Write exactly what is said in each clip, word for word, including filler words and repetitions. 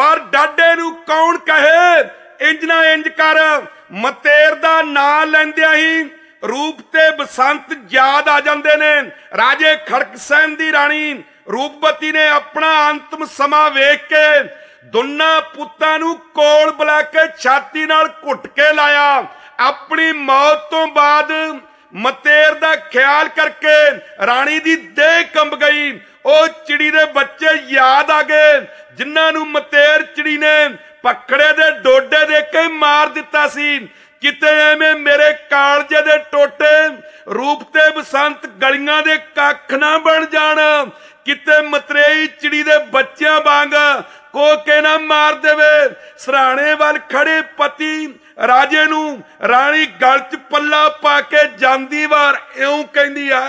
पर डाडे नू कौन कहे इंज ना इंज कर। मतेर दा नां लैंदियां ही रूप ते बसंत याद आ जांदे ने। राजे खड़क सैन दी राणी रूपवती ने अपना अंतिम समा वेख के दोनों पुत्तां नू कोल बुला के छाती नाल घुट के लाया। अपनी मौत तो बाद मतेर दा ख्याल करके राणी दी देह कंब गई। ओ चिड़ी दे बच्चे याद आ गए जिन्हां नू मतेर चिड़ी ने पखड़े दे डोडे दे के मार दिता सी। किते एवें मेरे कालजे दे टोटे रूप ते बसंत गलियां दे कख ना बन जाण। किते मतरेई चिड़ी दे बच्चियां वांग को के ना मार देवे। सराणे वाल खड़े पति राजे नू राणी गल च पल्ला पा के जांदी वार इउं कहंदी है।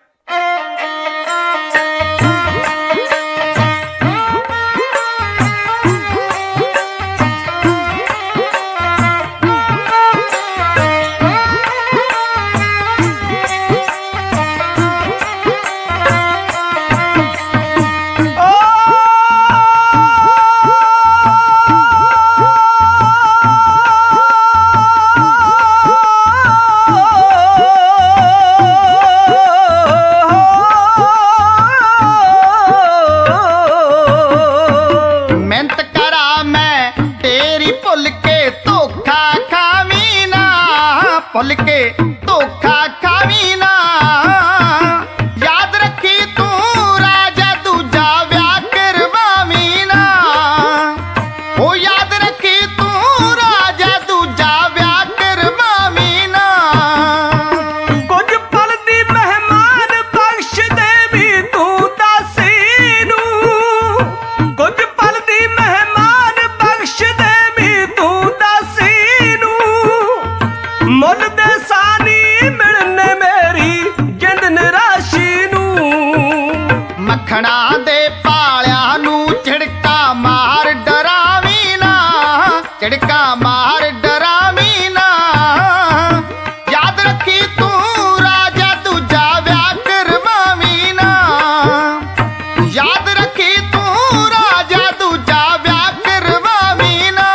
भुल के धोखा खावी ना। याद रखी तू राजा दूजा व्याह करवावी ना। ओ याद रखी तू राजा दूजा व्याह करवावी ना। कुछ पल दी मेहमान बख्श दे भी तू दासी नू। कुछ पल दी मेहमान बख्श दे भी तू दासी नू। मुल दे सानी मिलने मेरी जिंद निराशी नू। मखना दे पालिया नू झिड़का मार डरावी ना। झिड़का मार डरावी ना। याद रखी तू राजा दूजा व्याह करवावी ना। याद रखी तू राजा दूजा व्याह करवावी ना।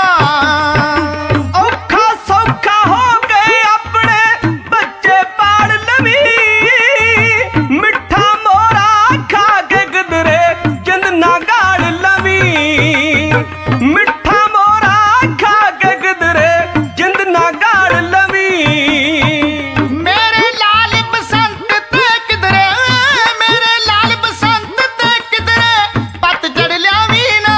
औखा सौखा हो गए अपने बच्चे पाल लवी। मिठा मोरा खा के गदरे जिंद ना गाड़ लवी। मिठा मोरा खा के गदरे जिंद ना गाड़ लवी। मेरे लाल बसंत ते किधरे मेरे लाल बसंत ते किधरे पतझड़ लियावी ना।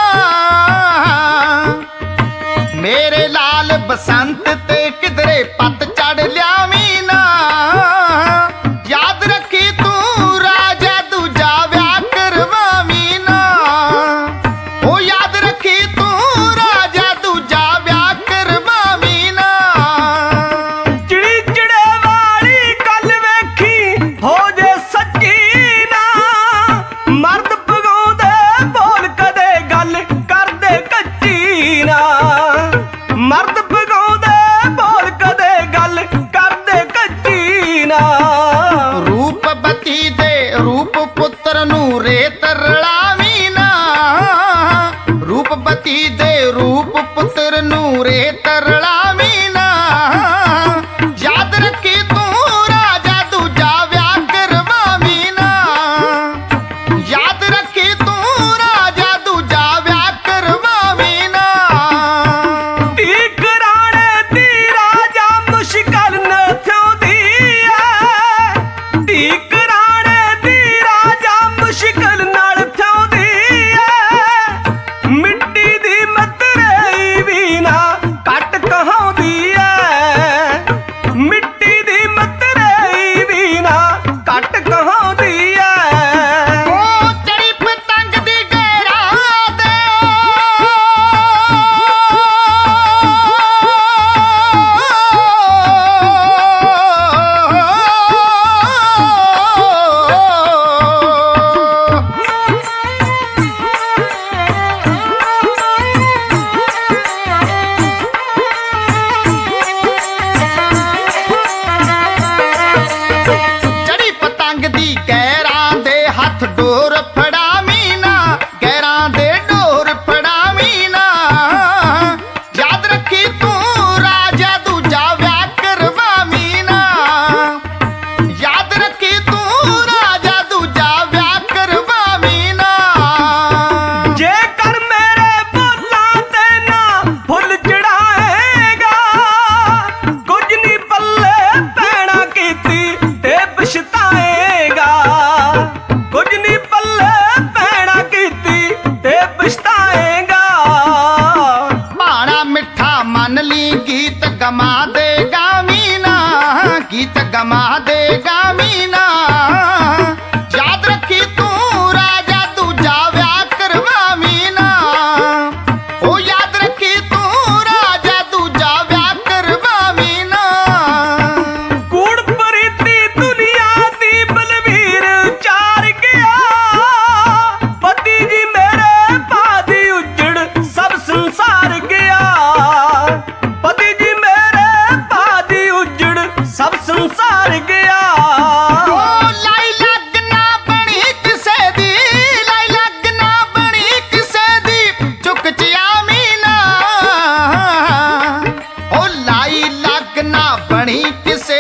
मेरे लाल बसंत ते किधरे पतझड़ लियावी ना। याद रखी तू राजा दूजा व्याह करवावी ना। ओ याद रखी तू राजा दूजा व्याह करवावी ना। चिड़ी चिड़े वाली गल वेखी हो जे सच्ची ना। मर्द पगाउंदे बोल कदे गल करदे कच्ची ना। मर्द पगाउंदे बोल कदे गल करदे कच्ची ना। रूपवती दे रूप पुत्र नू रेत रलावी ना। रूपवती दे रूप पुत्र नू रेत रलावी ना। याद रखी तू राजा दूजा व्याह करवावी ना। याद रखी तू राजा दूजा व्याह करवावी ना। धी कराणे दी राजा मुश्किल न थ्योंदी ऐ। धी कराणे दी राजा मुश्किल नाल थ्योंदी ऐ। मिट्टी दी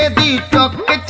ਦੀ ਚੁੱਕ